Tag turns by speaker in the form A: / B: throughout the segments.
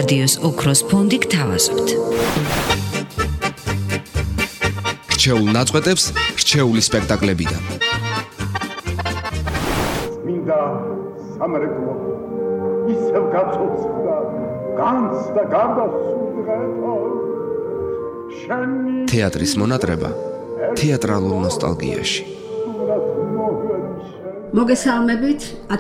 A: რადიოს ოქროს ფონდი გთავაზობთ.
B: რჩეულ ნაწყვეტებს რჩეული სპექტაკლებიდან.
C: მინდა სამრეკლო ისევ გაწოცხლდა განცდა გარდასულიყვება შენი
B: თეატრის მონატრება თეატრალურ ნოსტალგიაში.
D: მოგესალმებით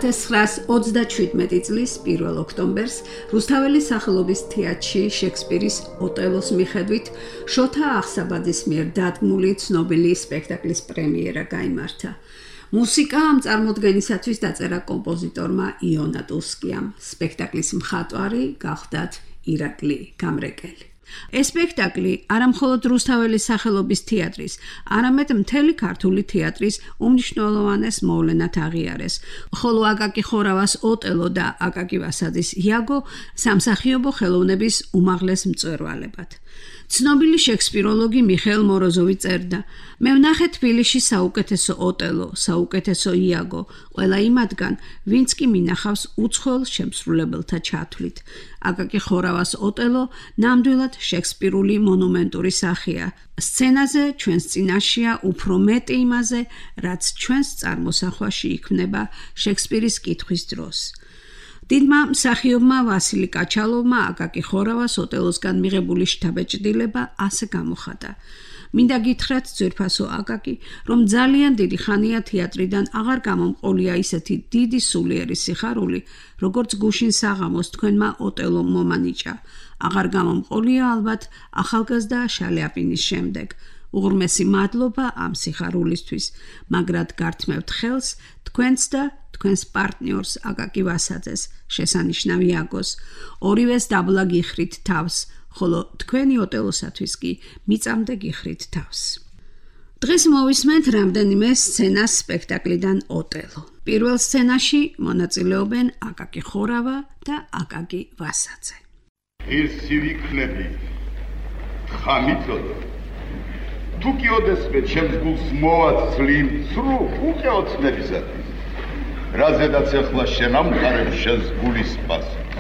D: 1927 წლის 1 ოქტომბერს რუსთაველის სახელობის თეატრში შექსპირის ოტელოს მიხედვით შოთა აღსაბაძის მიერ დადგმული ცნობილი სპექტაკლის პრემიერა გაიმართა. მუსიკა ამ წარმოდგენისათვის დაწერა კომპოზიტორმა იონა ტუსკიამ. სპექტაკლის მხატვარი გახდათ ირაკლი გამრეკელი. ეს სპექტაკლი არამხოლოდ რუსთაველის სახელობის თეატრის, არამედ მთელი ქართული თეატრის უმნიშვნელოვანეს მოვლენად აღიარეს, ხოლო აკაკი ხორავას ოტელო და აკაკი ვასაძის იაგო სამსახიობო ხელოვნების უმაღლეს მწვერვალებად. ცნობილი შექსპიროლოგი მიხეილ მოროზოვი წერდა: მე ვნახე თბილისში საუკეთესო ოტელო, საუკეთესო იაგო, ყველა იმათგან, ვინც კი მინახავს უცხოელ შემსრულებელთა ჩათვლით. აკაკი ხორავას ოტელო ნამდვილად შექსპირული მონუმენტური სახეა. სცენაზე ჩვენს წინაშეა უფრო მეტი იმაზე, რაც ჩვენს წარმოსახვაში იქმნება შექსპირის კითხვის დროს. დიდმა მსახიობმა ვასილი კაჩალოვმა აკაკი ხორავას ოტელოსგან მიღებული შთაბეჭდილება ასე გამოხატა: მინდა გითხრათ ძვირფასო აკაკი, რომ ძალიან დიდი ხანია თეატრიდან აღარ გამომყოლია ისეთი დიდი სულიერი სიხარული, როგორც გუშინ საღამოს თქვენმა ოტელო მომანიჭა. აღარ გამომყოლია ალბათ ახალგაზრდა შალიაპინის შემდეგ. უღრმესი მადლობა ამ სიხარულისთვის, მაგრად გართმევთ ხელს თქვენს და თქვენს პარტნიორს აკაკი ვასაძეს, შესანიშნავ იაგოს. ორივეს დაბლა გიხრით თავს, ხოლო თქვენი ოტელოსათვის კი მიწამდე გიხრით თავს. დღეს მოვისმენთ რამდენიმე სცენას სპექტაკლიდან ოტელო. პირველ სცენაში მონაწილეობენ აკაკი ხორავა და აკაკი ვასაძე.
C: ირსი ვიქნები ხამიწოდო თუ კი ოდესმე ჩემს გულს მოვაცლი მცრუ უკეოცნებისათვის რაზედაც ახლა შენ ამხარებ შენს გულის პასუხს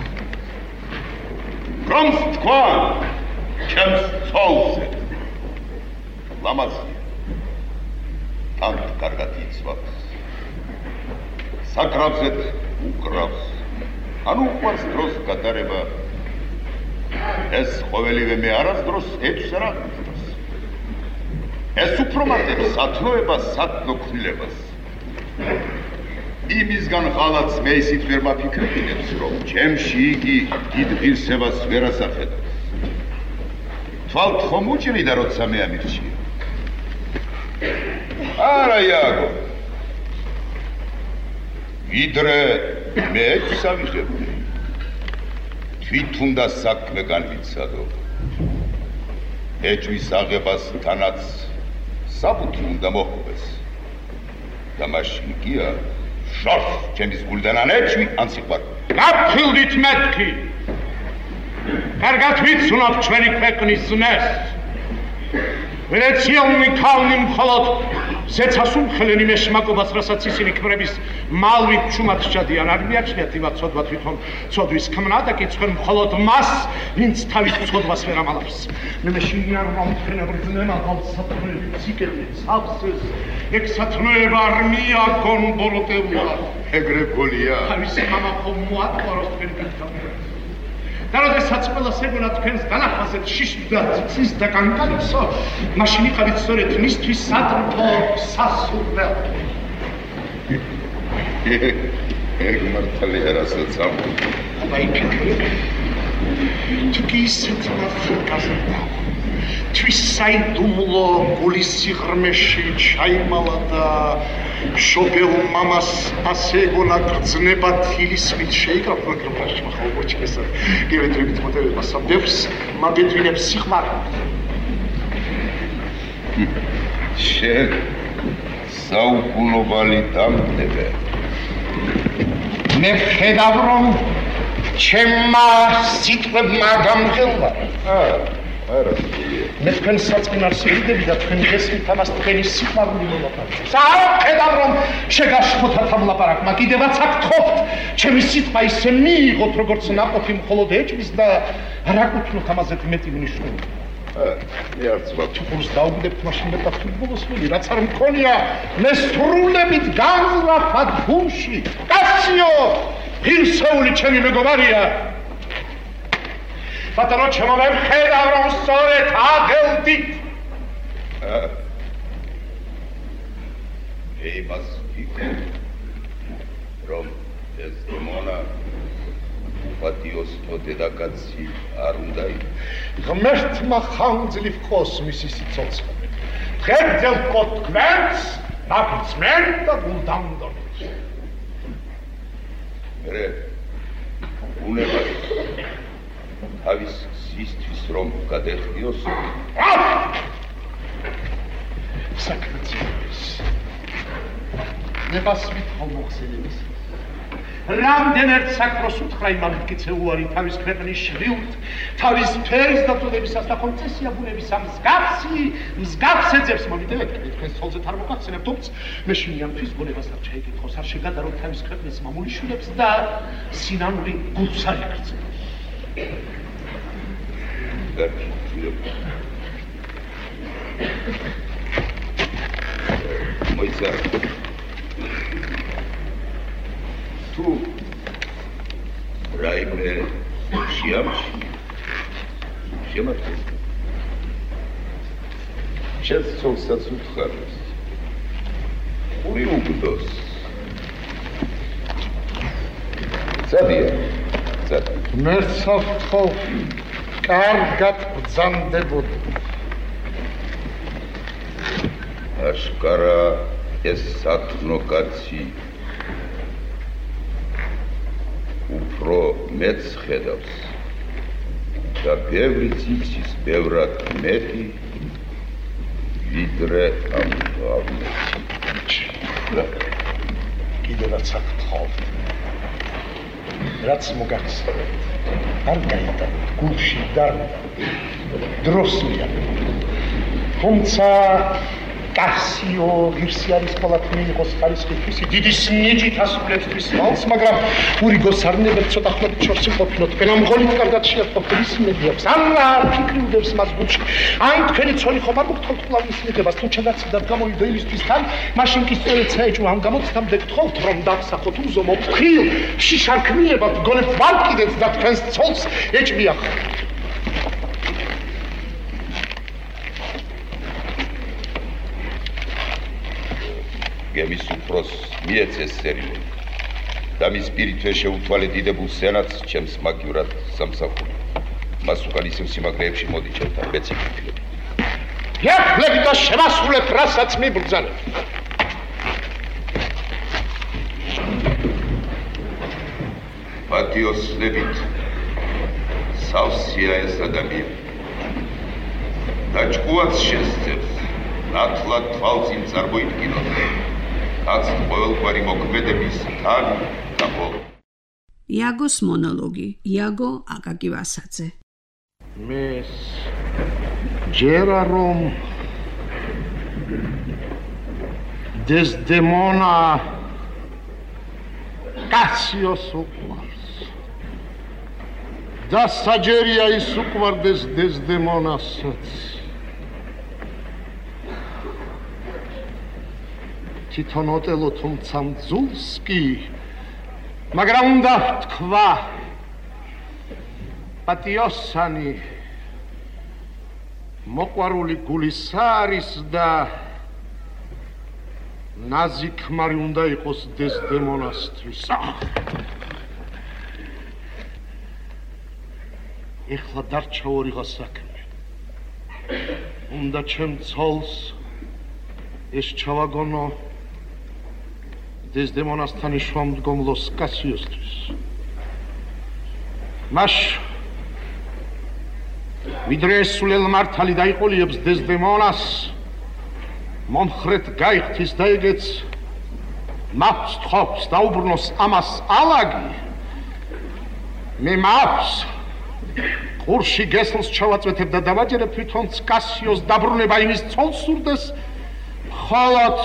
C: რომს თქვა ჩემს ცოლზე ლამაზია თან კარგად იცვავს საკრავზეთ უკრავს ანუ უყვარს დროს გატარება ეს ყოველივე მე არასდროს ეჭს არ აღნიშნავს ეს უფრო მარტებს სათნოებას სათნოქმნილებას იმისგან ღალატს მე ისიც ვერ მაფიქრებინებს რომ ჩემში იგი დიდ ღირსებას ვერ ასახეთებს თვალთ ხომ უჭირიდა როცა მე ამირჩია არა იაგო ვიდრე მე ეჭს ავიღებდი თვითონ და საქმე განვიცადო ეჭვის აღებას თანაც საბუთი უნდა მოხდეს და მაშინ გია შორს ჩემის გულიდან ან ეჭვი ან სიყვარული გაფრთხილდით მეთქი კარგად ვიცნობ ჩვენი ქვეყნის ზნეს ვენეცია უნიკალნი მხოლოდ ზეცას უმხელენი მეშმაკობას რასაც ისინი ქმრების მალვით ჩუმად სჭადიან არ მიაჩნიათ იმათ ცოდვა თვითონ ცოდვის ქმნა და კიცხენ მხოლოდ მას ვინც თავის ცოდვას ვერ ამალავს მე მეშინიან რომ თენებრზნემა გალსათნოები ციკები ცავსეს ეგ სათნოება არ მიაგონ ბოროტებულა ეგრე გოლია თავის მამა ხომ მოატყოროს თქვენ გითხრათ და როდესაც ყველას ეგონა თქვენს განახვასეთ შიშდა ცის და განკაცო მაშინ იყავით სწორედ მისთვის სათნო სასურველ ეგ მართალია რასაც ამბობ აიქი თუ კი ისეთ მართლკაზდა თვის საიდუმლო გულის სიღრმეში ჩაიმალა და შობელ მამას ასე ეგონა გრძნება თილისმით შეიკრა პროგრამაში ხალ მოჭესა გევედრებით მოდელება საბდევს მაგეთვინებს სიხმარი შენ საუკუნოვანი დამნებე მე ხედავ რომ ჩემმა სიტყვებმა გამღელვა არა მე თქვენ საწინარს ვიდები და თქვენი გესმით ამას თქვენი სიყვარული მომაყარებს. საერთოდ რომ შეგაშფოთთ ამ ლაპარაკმა, კიდევაც აქ გთხოვთ, ჩემი სიტყვა ისე მიიღოთ, როგორც ნაყოფი მხოლოდ ეჭვის და არ აკუთვნოთ ამაზე მეტი მნიშვნელობა.
E: მე არც ვაქვს.
C: თურს დაუგდებთ მაშინ მეტად ფუტბოლოსვილი, რაც არ მქონია, მე სრულებით განზრახად გულში. კასიო, ღირსეული ჩემი მეგობარია. ბატონო, ჩემო მე ვხედავ, რომ სწორედ აგელდით.
E: იმას ვიქნებ, რომ ეს დემონა პატიოსტო დედაკაცი არ უნდა იყოს.
C: ღმერთმა ხანძლივ ყოს მისი სიცოცხლე. დღეძელკო თქვენს დაგიწმენ და გულდამდონით.
E: მე უნება თავის სისთვის რომ გადეხდიოს.
C: საკრეციების. ნებას ვითხოვ მოხსენების. რამდენად საქმროს უთხრა იმან მტკიცე უარი თავის ქვეყნის შვილთ, თავის ფერის დაწოდებისას და კონცესია ბუნების ამ მსგავს ეძებს მომიდევთ, თქვენ ცოლზე არ მოგახსენებთ, თუმცა მე შინიანთვის ბუნებას არ ჩაიკითხოს, არ შეგადაროთ თავის ქვეყნის მამულიშვილებს და სინანული გულს არ იკრძალოს.
E: მოიცა თუ რაიმე შეამჩნია შემართეს შენს ცოლსაც უთხარეს ური უგდოს სადია
C: მე საფრთხო კარგად ბრძანდებოდი.
E: აშკარა ეს სათნო კაცი უფრო მეც ხედავს და ბევრი ციფრის ბევრად მეტი ვიდრე ამ ღამეში.
C: კიდევაც აქ გთხოვ. რაც მოგახსენებთ, არ გაიტანოთ გულში დარდა. დროსია. თუმცა კასიო ღირსი არის ყოველთვის მიიღოს ხარისხისთვის, დიდი სნიჯით ასრულებს თვის მალს, მაგრამ ურიგოს არ ნებერთ ცოტა ხნობით შორს იმყოფინოთ, თქვენ ამ ღოლით კარგად შეახტობთ ის მედიებს, არა ფიქრი უდევს მას გულში. აი თქვენი ცოლი ხომ არ მოგთხოვთ კვლავ ის მიღებას, თუ ჩაგაცდათ გამოვიდო ილისთვის თან, მაშინ კი სწორედ საეჭვო ამ გამოცდამდე გთხოვთ, რომ დავსახოთ უზომო ფრთხილ შიშარქმნილებად გონებთ ვარკიდეთ და თქვენს ცოლს ეჭვი ახარებთ.
E: გემის უფროს მიეცეს სერიმონი და მის პირითვე შეუთვალე დიდებულ სენატს ჩემს მაგივრად სამსახური. მას უკან ისევ სიმაგრეებში მოდიჭებთ და მეც იფიქრებ.
C: გეფლები და შემასრულებ, რასაც მიბრძანებთ.
E: პატიოსნებით სავსეა ეს ადამიანი. დაჭკუაც შესწევს, ნათლად თვალწინ წარმოიდგინოთ. აქ ყოველგვარი მოქმედების თანი და ბოლო.
D: იაგოს მონოლოგი, იაგო აკაკი-ვასაძე.
C: მე ჯერა რომ დესდემონა კასიოს უყვარს და საჯერია ის უყვარდეს დესდემონასაც. თვითონ ოტელო თუმცა მძულს კი, მაგრამ უნდა ვთქვა პატიოსანი მოყვარული გულის არის და ნაზიქმარი უნდა იყოს დესდემონასთვის. ეხლა დარჩა ორიღა საქმე. უნდა ჩემ ცოლს ეს ჩავაგონო დესდემონასთან შუამდგომლოს კასიოსთვის. მას ვიდრე სულელ მართალი დაიყოლიებს დესდემონას, მომხრეთ გაიხთის და ეგეც მაქვს თხოვს დაუბრუნოს ამას ალაგი. მე მაქვს ყურში გესლს ჩავაწვეთებ და დავაჯერებ თვითონ კასიოს დაბრუნება იმის ცოლს სურდეს, მხოლოდ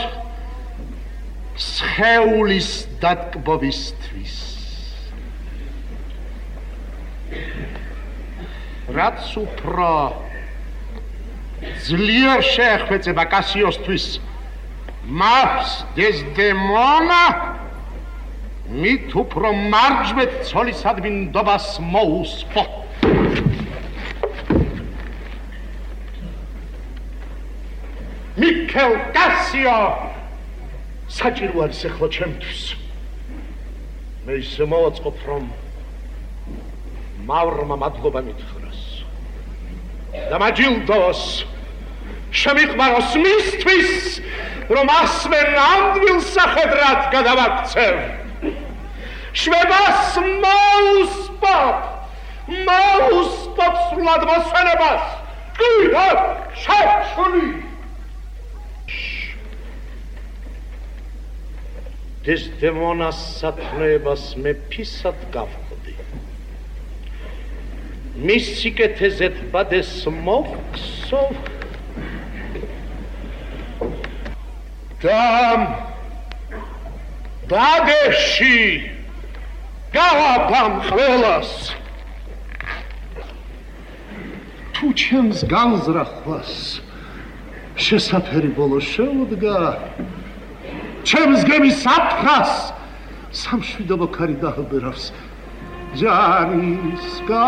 C: სხეულის დატკბობისთვის. რაც უფრო ძლიერ შეეხვეწება კასიოსთვის მას დეზდემონა, მით უფრო მარჯვეთ ცოლისადმი ნდობას მოუსვა. მიქელ კასიო, საჭირო არის ახლა ჩემთვის. მე ისე მოვაწყობ, რომ მავრმა მადლობა მითხრას და მაჯილდოს შემიყვაროს მისთვის, რომ ასმე ნამდვილ სახედრად გადავაქცევ. შვებას მოუსპობ სრულად მოსვენებას. გიდა შეშული. დეზდემონას საქმეებას მე ფისად გავხდი. მის სიკეთეზეთ ბადეს მოვხსო და ბადეში გავაბამ ყველას. თუ ჩემს განზრახვას შესაფერი ბოლო შეუდგა, ჩემს გემის საფრას სამშვიდობო ქარი დაჰბერავს. ჯანის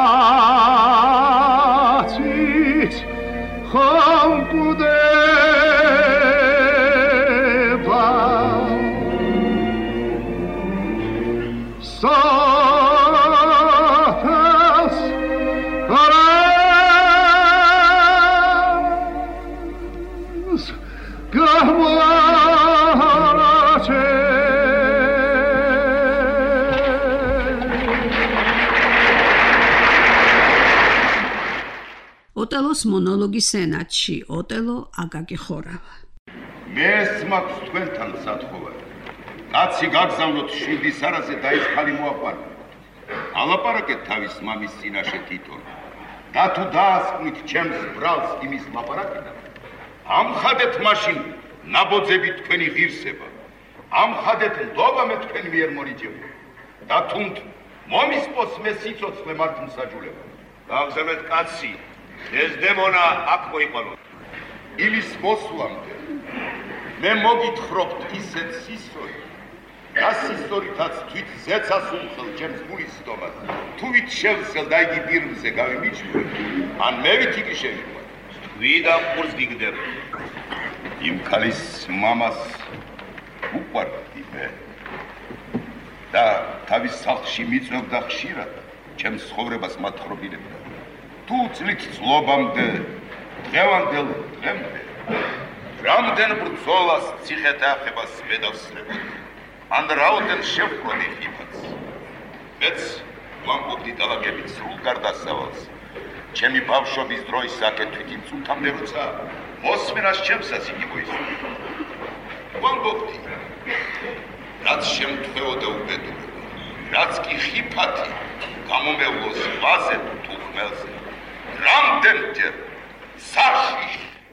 C: კაცით ხომ კვდება სათელს არას გამარაჩე.
D: ოტელოს მონოლოგი სენატში. ოტელო აკაკი ხორავა.
E: მეს მაქვს თქვენთან სათხოვარი. კაცი გაგზავნოთ შვიდის არაზე და ის ხალი მოაყარეთ. ალაპარაკეთ თავის მამის წინაშე თვითონ. და თუ დაასკვნით ჩემს ბრალს იმის ლაპარაკიდან, ამხადეთ მაშინ ნაბოძები თქვენი ღირსება. ამხადეთ ნდობა მე თქვენ მიერ მონიჭებული. და თუნდ მომისპოს მე სიცოცხლე მართ მსაჯულება. გაგზავნეთ კაცი, დეზდემონა აქ მოიყვანოთ. იმის მოსვლამდე მე მოგითხრობთ ისეთ სისხლი, და სისხლითაც თვით ზეცას უმხელ ჩემს გულის სტომას. თუ ვით შევსელ და იგი პირმზე გავიმიჩნევ, ან მე ვით იგი შევიყვან. ვიდა ყურს გიგდებ. იმ ქალის მამას უყვარდი მე. და თავის სახლში მიწვევდა ხშირად ჩემს ცხოვრებას მათხრობილებდა. თუ წლით წლობამდე, დღევანდელ დღემდე, რამდენ ბრძოლას ციხეთა ახებას მედავსრებოდი. ან რაოდენ შევხროდი ხიფათს. მეც ვამბობდი დალაგებით სრულ გარდასავალს. ჩემი ბავშვობის დროის საკეთვით იმ წუთამდე როცა მოსმენას ჩემსაც იგი მოისურვებდა. ვამბობდი, რაც შემთხვევოდა უბედურება, რაც კი ხიფათი გამომევლოს ვაზე თუ ხმელზე. რამდენჯერ საში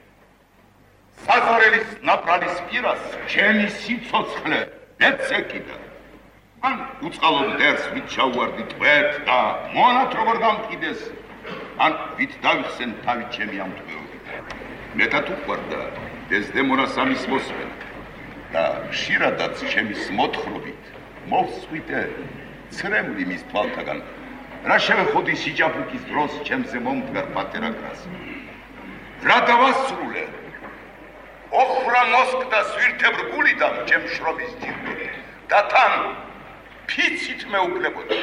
E: საზარელის ნაპრალის პირას ჩემი სიცოცხლე ეცეკიდა. ან უწყალო მტერს ვით ჩაუვარდი ტყვეთ და მონათ როგორ გამყიდეს, ან ვით დავიხსენ თავი ჩემი ამ ტყვეობით. მეტად უყვარდა დეზდემონას ამის მოსმენა და ხშირადაც ჩემის მოთხრობით მოვსვიტე ცრემლი მის თვალთაგან, რა შევეხოდი სიჯაფუკის დროს ჩემზე მომდგარ პატერაკრას. რა დავასრულე? ოხრა მოსკდა სვირთებრ გულიდან ჩემ შრომის ჯირკველი და თან ფიცით მეუქნებოდა.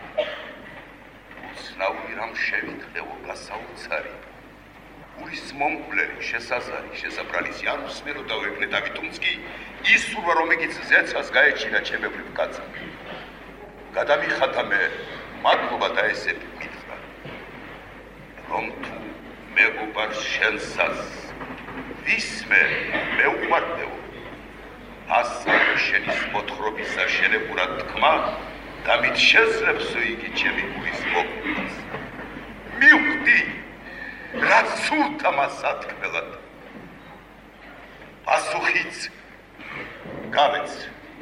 E: უცნაური რამ შევიტყეო გასაოცარი. გულის მომკვლელი, შესაზარი, შესაბრალისი არ უსმენო და ვეკნე დავითუმც კი ისურვა რომ იგიც ზეცას გაეჩინა ჩემებრივ კაცად. გადამიხადა მე მადლობა და ესე მითხრა, რომ თუ მეგობარ შენსაც ვისმე მეუყვარდეო, ასწავლ შენის მოთხრობისა შენებურად თქმა და მით შეძლებსო იგი ჩემი გულის მოქმედს. მივხვდი რაც სულთა მას ათქმელად. პასუხიც გავეც.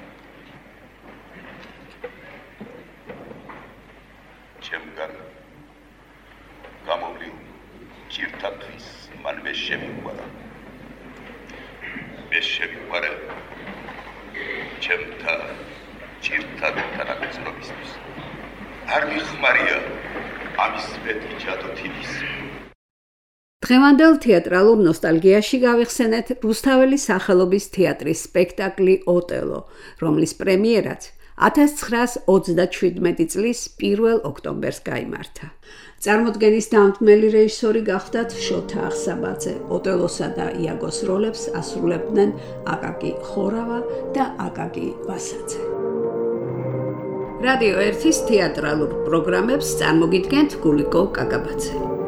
E: ჩემგან გამოვლი ჭირთათვის მან მე შემიყვარა. მე შემიყვარა ჩემთა ჭირთათან აკრძალვისთვის. არ მიხმარია ამის მეტი ჯადოთილის.
D: დღევანდელ თეატრალურ ნოსტალგიაში გავიხსენეთ რუსთაველის სახელობის თეატრის სპექტაკლი ოტელო, რომლის პრემიერაც 1927 წლის 1 ოქტომბერს გაიმართა. წარმოდგენის დამთმელი რეჟისორი გახდათ შოთა აღსაბაძე. ოტელოსა და იაგოს როლებს ასრულებდნენ აკაკი ხორავა და აკაკი ვასაძე. რადიო 1-ის თეატრალურ პროგრამებს წარმოგიდგენთ გულიკო კაკაბაძე.